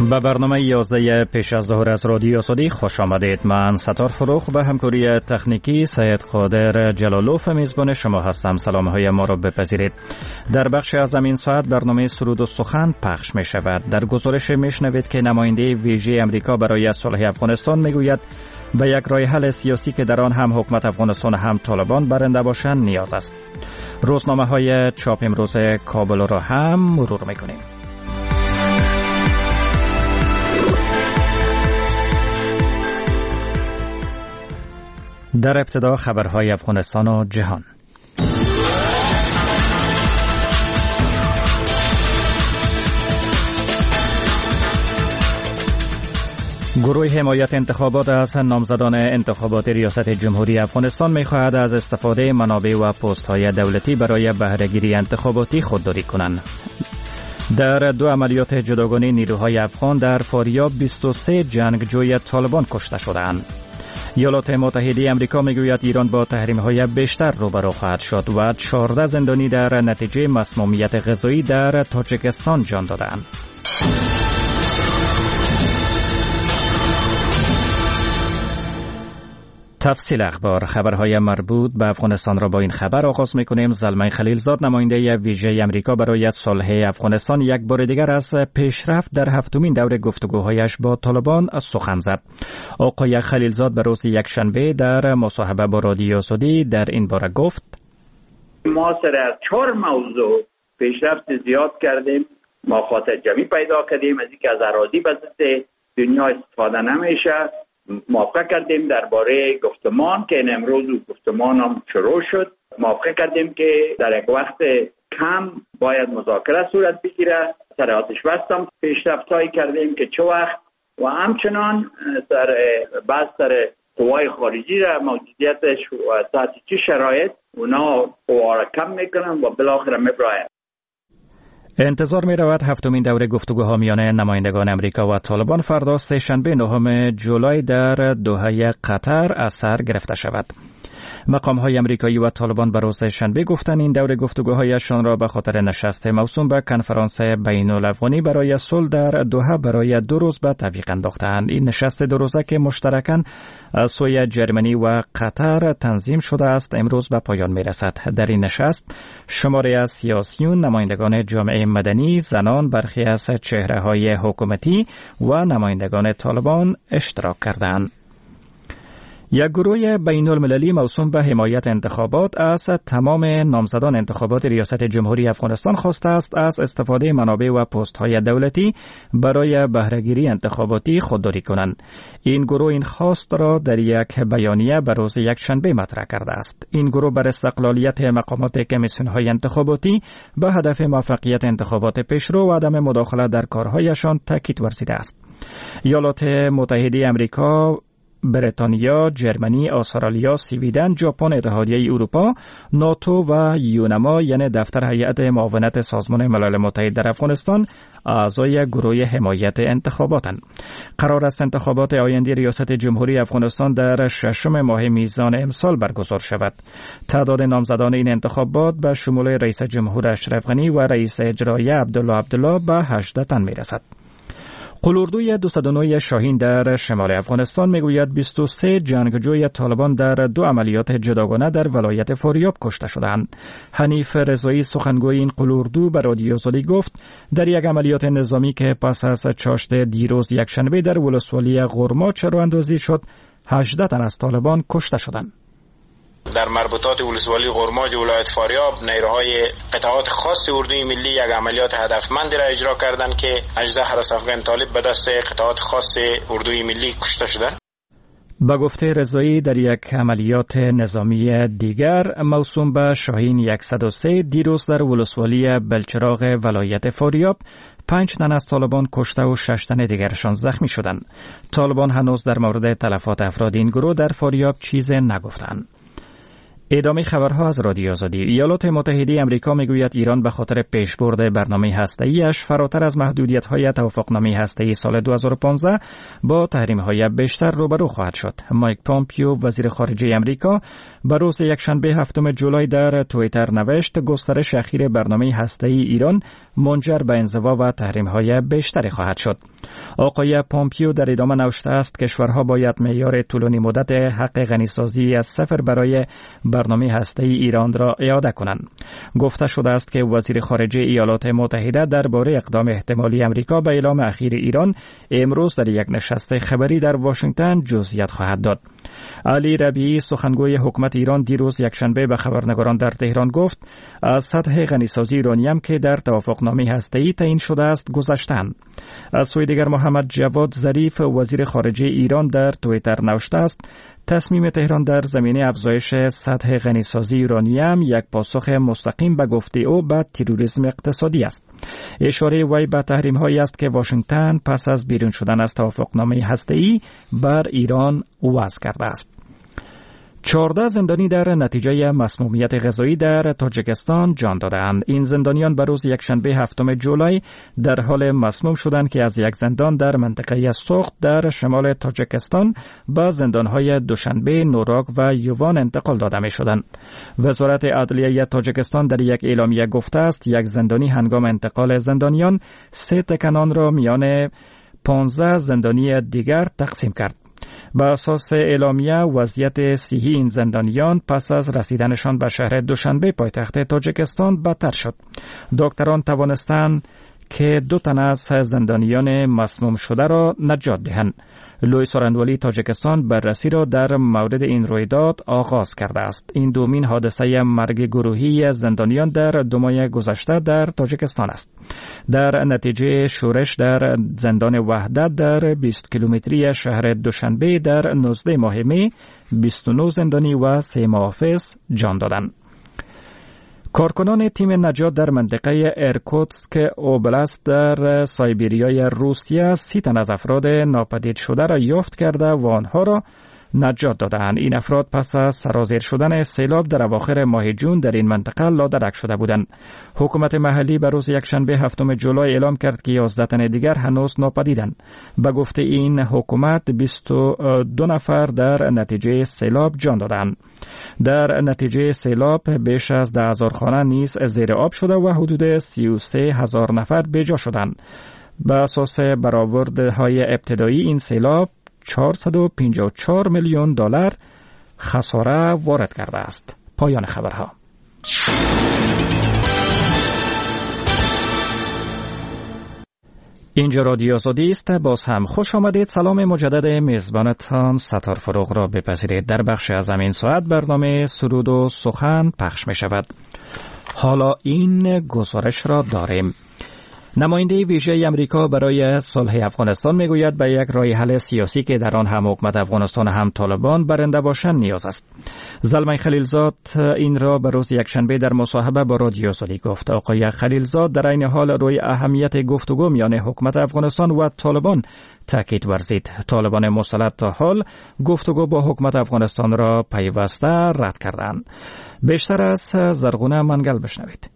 به برنامه 11 پیش از ظهر از رادیو صدیق خوش آمدید. من ستار فروخ به همکاری تکنیکی سید قادر جلالوف میزبان شما هستم. سلام های ما را بپذیرید. در بخش از این ساعت برنامه سرود و سخن پخش می شود. در گزارش می شنوید که نماینده ویژه امریکا برای صلح افغانستان میگوید به یک راه حل سیاسی که در آن هم حکومت افغانستان هم طالبان برنده باشند نیاز است. روزنامه های چاپ امروز کابل را هم مرور می کنیم. در ابتدا خبرهای افغانستان و جهان. گروه حمایت انتخابات از نامزدان انتخابات ریاست جمهوری افغانستان می‌خواهد از استفاده منابع و پست‌های دولتی برای بهره‌گیری انتخاباتی خودداری کنند. در دو عملیات جداگانه نیروهای افغان در فاریاب 23 جنگجوی طالبان کشته شدند. ایالات متحده آمریکا میگوید ایران با تحریم‌های بیشتر روبرو خواهد شد و 14 زندانی در نتیجه مسمومیت غذایی در تاجیکستان جان دادند. تفصیل اخبار. خبرهای مربوط به افغانستان را با این خبر آغاز می‌کنیم. زلمه خلیلزاد نماینده ویژه آمریکا برای صلح افغانستان یک بار دیگر از پیشرفت در هفتمین دور گفتگوهایش با طالبان سخن زد. آقای خلیلزاد به روز یکشنبه در مصاحبه با رادیو صدیق در این باره گفت: ما سر از 4 موضوع پیشرفت زیاد کردیم. ما خاطر جمعی پیدا کردیم از اینکه از اراضی به ضد دنیا استفاده نمیشه. موافقه کردیم درباره گفتمان که این امروز گفتمان هم شروع شد. موافقه کردیم که در یک وقت کم باید مذاکره صورت بگیره. سر آتش بس هم پیشرفت‌هایی کردیم که چه وقت و همچنان سر قوای خارجی را موجودیتش و تحت چه شرایط اونا قوا را کم میکنن و بالاخره میبراین. انتظار می رود هفتمین دوره گفتگوها میان نمایندگان امریکا و طالبان فردا سه‌شنبه 9 جولای در دوحه قطر از سر گرفته شود. مقام‌های امریکایی و طالبان به روز شنبه گفتند این دوره گفتگوهایشان را به خاطر نشست موسوم به کنفرانس بین‌الافغانی برای صلح در دوحه برای 2 روز به تعویق انداختند. این نشست 2 روزه که مشترکاً از سوی جرمنی و قطر تنظیم شده است امروز به پایان می‌رسد. در این نشست شماری از سیاسیون، نمایندگان جامعه مدنی، زنان، برخی از چهره‌های حکومتی و نمایندگان طالبان اشتراک کردند. یک گروه بین المللی موسوم به حمایت انتخابات از تمام نامزدان انتخابات ریاست جمهوری افغانستان خواسته است از استفاده منابع و پست‌های دولتی برای بهره‌گیری انتخاباتی خودداری کنند. این گروه این خواست را در یک بیانیه به روز یکشنبه مطرح کرده است. این گروه بر استقلالیت مقامات کمیسیون‌های انتخاباتی به هدف موفقیت انتخابات پیشرو و عدم مداخله در کارهایشان تاکید ورزیده است. ایالات متحده آمریکا، بریتانیا، جرمنی، استرالیا، سویدن، ژاپن، اتحادیه اروپا، ناتو و یونما یعنی دفتر هیئت معاونت سازمان ملل متحد در افغانستان اعضای گروه حمایت انتخاباتند. قرار است انتخابات آینده ریاست جمهوری افغانستان در 6 ماه میزان امسال برگزار شود. تعداد نامزدان این انتخابات به شمول رئیس جمهور اشرف غنی و رئیس اجرایی عبدالله به 18 تن میرسد. قلوردوی 209 شاهین در شمال افغانستان میگوید 23 جنگجوی طالبان در 2 عملیات جداگانه در ولایت فاریاب کشته شدند. حنیف رضایی سخنگوی این قلوردو به رادیو صدیق گفت در یک عملیات نظامی که پس از چاشت دیروز یکشنبه در ولسوالی غرماچ راه اندازی شد 18 تن از طالبان کشته شدند. در مربوطات ولسوالی غرماج ولایت فاریاب نیروهای قطعات خاص اردوی ملی یک عملیات هدفمندی را اجرا کردند که 18 حراس افغان طالب به دست قطعات خاص اردوی ملی کشته شدند. با گفته رضایی در یک عملیات نظامی دیگر موسوم به شاهین 103 دیروز در ولسوالی بلچراغ ولایت فاریاب 5 تن از طالبان کشته و 6 تن دیگرشان زخمی شدند. طالبان هنوز در مورد تلفات افراد این گروه در فاریاب چیزی نگفتند. ادامه خبرها از رادیو آزادی. ایالات متحده آمریکا میگوید ایران به خاطر پیشبرد برنامه هسته‌ایش فراتر از محدودیت‌های توافقنامه هسته‌ای سال 2015 با تحریم‌های بیشتر روبرو خواهد شد. مایک پومپیو وزیر خارجه آمریکا به روز یکشنبه 7 جولای در توییتر نوشت گسترش اخیر برنامه هسته‌ای ایران منجر به انزوا و تحریم‌های بیشتری خواهد شد. آقای پومپیو در ادامه نوشته است کشورها باید معیار طولانی مدت حق غنیسازی از صفر برای برنامه هسته‌ای ایران را اعاده کنند. گفته شده است که وزیر خارجه ایالات متحده درباره اقدام احتمالی امریکا به اعلام اخیر ایران امروز در یک نشست خبری در واشنگتن جزئیات خواهد داد. علی ربیعی سخنگوی حکومت ایران دیروز یکشنبه به خبرنگاران در تهران گفت از سطح غنیسازی یورانیم که در توافقنامه هسته‌ای تعیین شده است گذشتند. از سوی دیگر محمد جواد ظریف وزیر خارجه ایران در توییتر نوشته است تصمیم تهران در زمینه افزایش سطح غنیسازی یورانیم یک پاسخ مستقیم به گفته او به تروریسم اقتصادی است. اشاره وی به تحریم‌هایی است که واشنگتن پس از بیرون شدن از توافقنامه هسته‌ای بر ایران وضع کرده است. 14 زندانی در نتیجه مسمومیت غذایی در تاجیکستان جان دادند. این زندانیان به روز یکشنبه 7 جولای در حال مسموم شدند که از یک زندان در منطقه سوخت در شمال تاجیکستان به زندانهای دوشنبه، نوراک و یوان انتقال داده می شدند. وزارت عدلیه تاجیکستان در یک اعلامیه گفته است یک زندانی هنگام انتقال زندانیان 3 تکه را میان 15 زندانی دیگر تقسیم کرد. به اساس اعلامیه وضعیت صحی این زندانیان پس از رسیدنشان به شهر دوشنبه پایتخت تاجیکستان بدتر شد. دکتران توانستند که 2 تن از زندانیان مسموم شده را نجات دهند. لوی سارندوالی تاجیکستان بررسی را در مورد این رویداد آغاز کرده است. این دومین حادثه مرگ گروهی زندانیان در 2 ماه گذشته در تاجیکستان است. در نتیجه شورش در زندان وحدت در 20 کیلومتری شهر دوشنبه در 19 ماه می 29 زندانی و 3 محافظ جان دادند. کارکنان تیم نجات در منطقه ارکوتسک اوبلاست در سایبریای روسیه 30 تن از افراد ناپدید شده را یافت کرده و آنها را نجات دادند. این افراد پس از سرازیر شدن سیلاب در اواخر ماه جون در این منطقه لادرک شده بودند. حکومت محلی به روز یکشنبه 7 جولای اعلام کرد که 11 تن دیگر هنوز ناپدیدند. به گفته این حکومت 22 نفر در نتیجه سیلاب جان دادند. در نتیجه سیلاب بیش از 10,000 خانه نیز زیر آب شده و حدود 33,000 نفر بی‌جا شدند. به اساس برآوردهای ابتدایی این سیلاب 454 میلیون دلار خساره وارد کرده است. پایان خبرها. اینجا رادیو آزادی است. باز هم خوش آمدید. سلام مجدد میزبانتان ستار فروغ را بپذیرید. در بخش از همین ساعت برنامه سرود و سخن پخش می شود. حالا این گزارش را داریم. نماینده ویژه امریکا برای صلح افغانستان میگوید به یک راه حل سیاسی که در آن هم حکومت افغانستان هم طالبان برنده باشند نیاز است. زلمه خلیلزاد این را به روز یکشنبه در مصاحبه با رادیو آزادی گفت. آقای خلیلزاد در این حال روی اهمیت گفتگو میان حکومت افغانستان و طالبان تاکید ورزید. طالبان مسلط تا حال گفتگو با حکومت افغانستان را پیوسته رد کردند. بیشتر از زرغونه منگل بشنوید.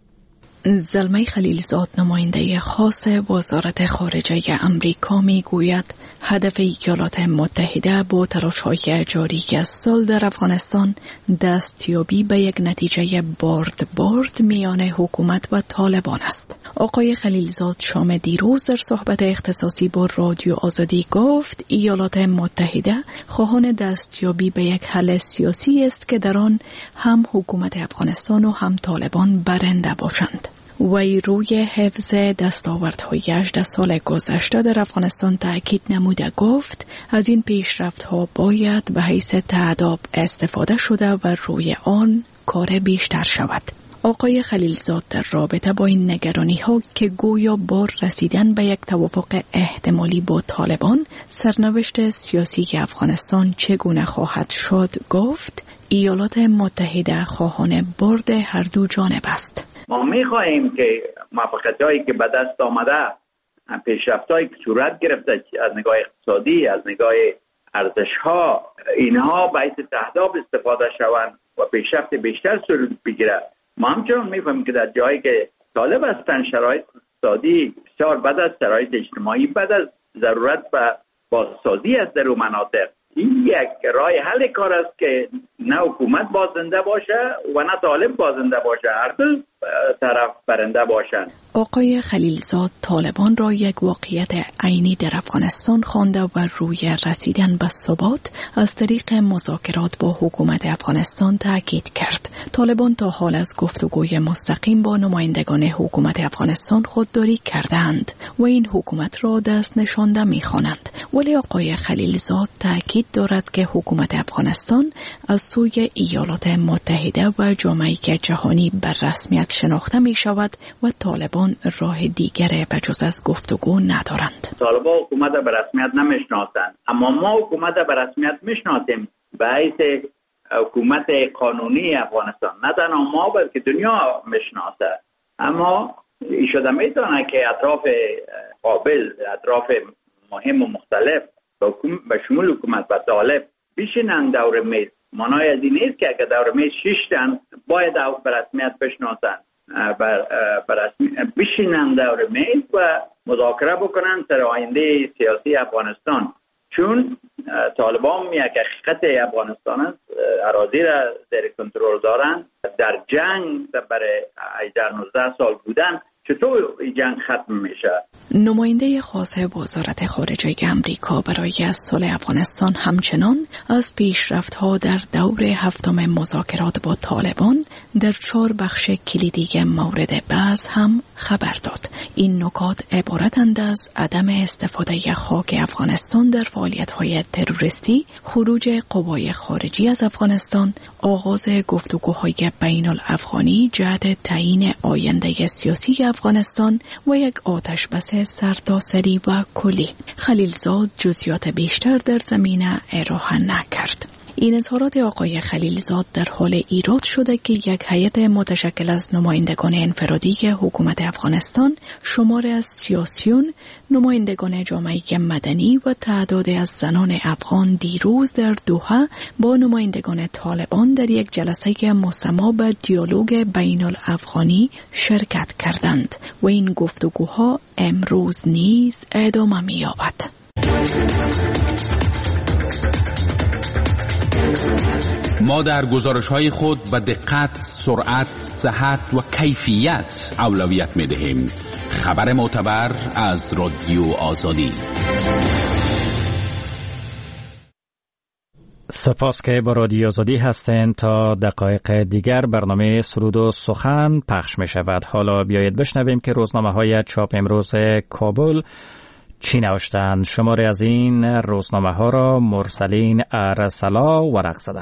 زلمه خلیلزاد نماینده خاص وزارت خارجه امریکا می گوید هدف ایالات متحده با تلاش‌های جاری سال در افغانستان دستیابی به یک نتیجه بارد میان حکومت و طالبان است. آقای خلیلزاد شام دیروز در صحبت اختصاصی با رادیو آزادی گفت ایالات متحده خواهان دستیابی به یک حل سیاسی است که در آن هم حکومت افغانستان و هم طالبان برنده باشند. وی روی حفظ دستاوردهای 18 سال گذشته در افغانستان تأکید نموده گفت از این پیشرفت‌ها باید به حیث تعداد استفاده شده و روی آن کار بیشتر شود. آقای خلیلزاد در رابطه با این نگرانی‌ها که گویا با رسیدن به یک توافق احتمالی با طالبان سرنوشت سیاسی افغانستان چگونه خواهد شد گفت ایالات متحده خواهان برد هر دو جانب است. ما می‌خواهیم که موفقیت‌هایی که به دست آمده، پیشرفت‌هایی که صورت گرفته از نگاه اقتصادی، از نگاه ارزش‌ها، اینها باعث تهداب استفاده شوند و پیشرفت بیشتر صورت بگیرد. ما همچنان می‌فهمیم که در جایی که طالب هستند شرایط اقتصادی بسیار بد است، شرایط اجتماعی بد است، ضرورت به بازسازی است در اون مناطق. این یک راه حل کار است که نه حکومت بازنده باشه و نه طالب بازنده باشه. هر دو طرف برنده باشند. آقای خلیلزاد طالبان را یک واقعیت عینی در افغانستان خوانده و روی رسیدن به ثبات از طریق مذاکرات با حکومت افغانستان تاکید کرد. طالبان تا حال از گفتگوی مستقیم با نمایندگان حکومت افغانستان خودداری کردند و این حکومت را دست نشانده می‌خوانند. ولی آقای خلیلزاد تاکید دارد که حکومت افغانستان از سوی ایالات متحده و جامعه جهانی بر رسمیت شناخته می شود و طالبان راه دیگری به جز از گفتگو ندارند. طالبان حکومت به رسمیت نمیشناسند، اما ما حکومت به رسمیت میشناسیم به حیث حکومت قانونی افغانستان. نه تنها ما بلکه دنیا میشناسه. اما ایشاده میتونه که اطراف قابل، اطراف مهم و مختلف به شمول حکومت و طالب بشینن دور میز. معنای از این نیست که اگر دور میز شیشتن باید به رسمیت بشناسن. بشینن دور میز و مذاکره بکنن سر آینده سیاسی افغانستان، چون طالبان یک حقیقت افغانستان است. اراضی را زیر کنترل دارن. در جنگ برای 18-19 سال بودن. چطور این جنگ ختم میشه؟ نماینده خاص وزارت خارجه امریکا برای صلح افغانستان همچنان از پیشرفت‌ها در دور هفتم مذاکرات با طالبان در 4 بخش کلیدی مورد بحث هم خبر داد. این نکات عبارتند از عدم استفاده خاک افغانستان در فعالیت‌های تروریستی، خروج قوای خارجی از افغانستان، آغاز گفتگوهای بین الافغانی جهت تعیین آینده سیاسی افغانستان و یک آتش بس سرتاسری و کلی. خلیلزاد جزئیات بیشتر در زمینه ارائه نکرد. این اظهارات آقای خلیلزاد در حال ایراد شده که یک هیئت متشکل از نمایندگان انفرادی حکومت افغانستان، شمار از سیاسیون، نمایندگان جامعه مدنی و تعداد از زنان افغان دیروز در دوحه با نمایندگان طالبان در یک جلسه مسما به دیالوگ بین الافغانی شرکت کردند و این گفتگوها امروز نیز ادامه می‌یابد. ما در گزارش‌های خود به دقت، سرعت، صحت و کیفیت اولویت می‌دهیم. خبر معتبر از رادیو آزادی. سپاس که با رادیو آزادی هستند. تا دقایق دیگر برنامه سرود و سخن پخش می شود. حالا بیایید بشنویم که روزنامه‌های چاپ امروز کابل چی نوشتند. شماری از این روزنامه‌ها را مرسلین ارسلا ورق زده.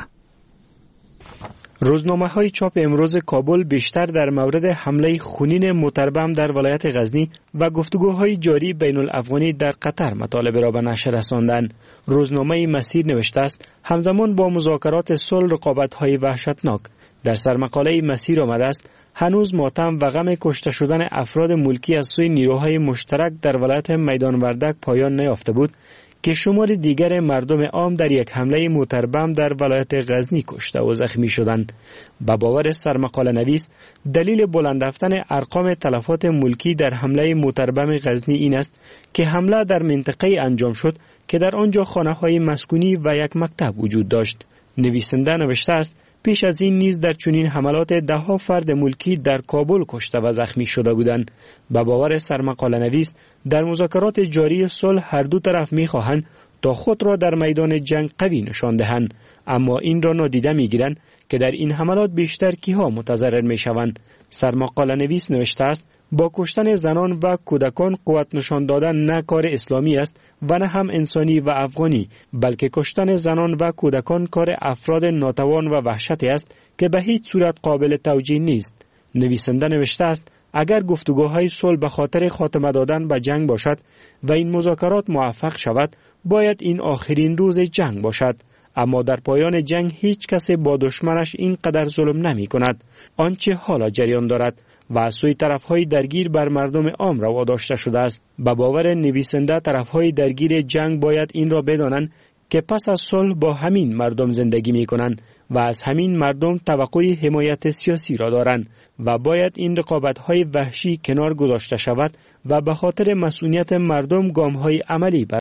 روزنامه‌های چاپ امروز کابل بیشتر در مورد حمله خونین متربم در ولایت غزنی و گفتگوهای جاری بین الافغانی در قطر مطالب را به نشر رساندند. روزنامه مسیر نوشته است همزمان با مذاکرات صلح رقابت‌های وحشتناک. در سرمقاله مسیر آمده است هنوز ماتم و غم کشته شدن افراد ملکی از سوی نیروهای مشترک در ولایت میدان وردک پایان نیافته بود که شمار دیگر مردم عام در یک حمله موتربم در ولایت غزنی کشته و زخمی شدند. به باور سرمقاله نویس دلیل بلند رفتن ارقام تلفات ملکی در حمله موتربم غزنی این است که حمله در منطقه انجام شد که در آنجا خانه‌های مسکونی و یک مکتب وجود داشت. نویسنده نوشته است پیش از این نیز در چنین حملات ده‌ها فرد ملکی در کابل کشته و زخمی شده بودند. به باور سرمقاله نویس در مذاکرات جاری صلح هر دو طرف می‌خواهند تا خود را در میدان جنگ قوی نشان دهند، اما این را نادیده می‌گیرند که در این حملات بیشتر کیها متضرر می‌شوند. سرمقاله نویس نوشته است با کشتن زنان و کودکان قوت نشان دادن نه کار اسلامی است و نه هم انسانی و افغانی، بلکه کشتن زنان و کودکان کار افراد ناتوان و وحشتی است که به هیچ صورت قابل توجیه نیست. نویسنده نوشته است اگر گفتگوهای صلح به خاطر خاتمه دادن به جنگ باشد و این مذاکرات موفق شود باید این آخرین روز جنگ باشد، اما در پایان جنگ هیچ کس با دشمنش اینقدر ظلم نمی کند آنچه حالا جریان دارد و از سوی طرفهای درگیر بر مردم عام روا داشته شده است. به باور نویسنده طرفهای درگیر جنگ باید این را بدانند که پس از صلح با همین مردم زندگی می کنند و از همین مردم توقع حمایت سیاسی را دارند و باید این رقابت‌های وحشی کنار گذاشته شود و به خاطر مسئولیت مردم گام‌های عملی